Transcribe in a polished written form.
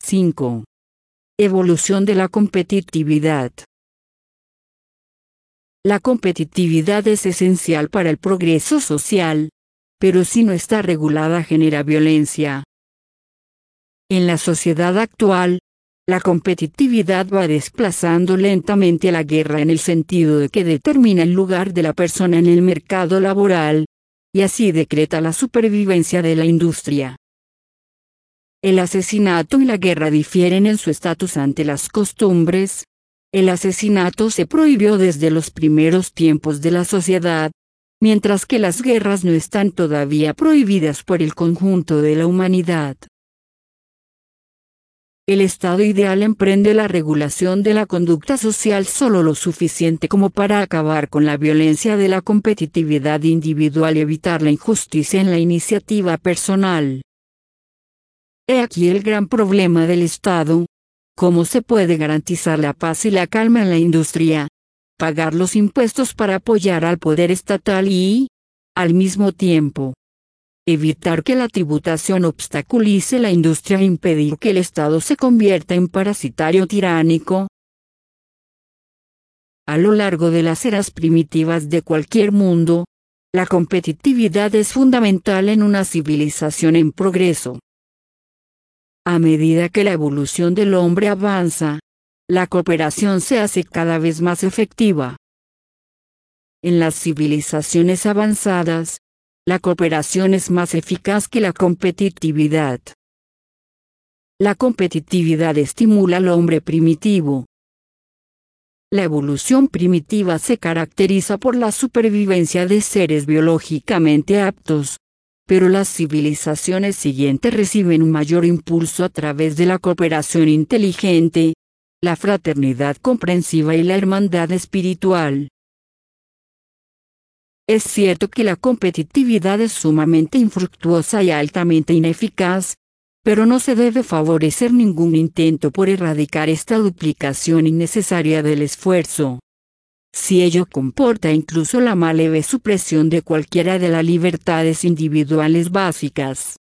5. Evolución de la competitividad. La competitividad es esencial para el progreso social, pero si no está regulada genera violencia. En la sociedad actual, la competitividad va desplazando lentamente a la guerra en el sentido de que determina el lugar de la persona en el mercado laboral, y así decreta la supervivencia de la industria. El asesinato y la guerra difieren en su estatus ante las costumbres. El asesinato se prohibió desde los primeros tiempos de la sociedad, mientras que las guerras no están todavía prohibidas por el conjunto de la humanidad. El estado ideal emprende la regulación de la conducta social solo lo suficiente como para acabar con la violencia de la competitividad individual y evitar la injusticia en la iniciativa personal. He aquí el gran problema del Estado. ¿Cómo se puede garantizar la paz y la calma en la industria? Pagar los impuestos para apoyar al poder estatal y, al mismo tiempo, evitar que la tributación obstaculice la industria e impedir que el Estado se convierta en parasitario tiránico. A lo largo de las eras primitivas de cualquier mundo, la competitividad es fundamental en una civilización en progreso. A medida que la evolución del hombre avanza, la cooperación se hace cada vez más efectiva. En las civilizaciones avanzadas, la cooperación es más eficaz que la competitividad. La competitividad estimula al hombre primitivo. La evolución primitiva se caracteriza por la supervivencia de seres biológicamente aptos, pero las civilizaciones siguientes reciben un mayor impulso a través de la cooperación inteligente, la fraternidad comprensiva y la hermandad espiritual. Es cierto que la competitividad es sumamente infructuosa y altamente ineficaz, pero no se debe favorecer ningún intento por erradicar esta duplicación innecesaria del esfuerzo. Si ello comporta incluso la más leve supresión de cualquiera de las libertades individuales básicas.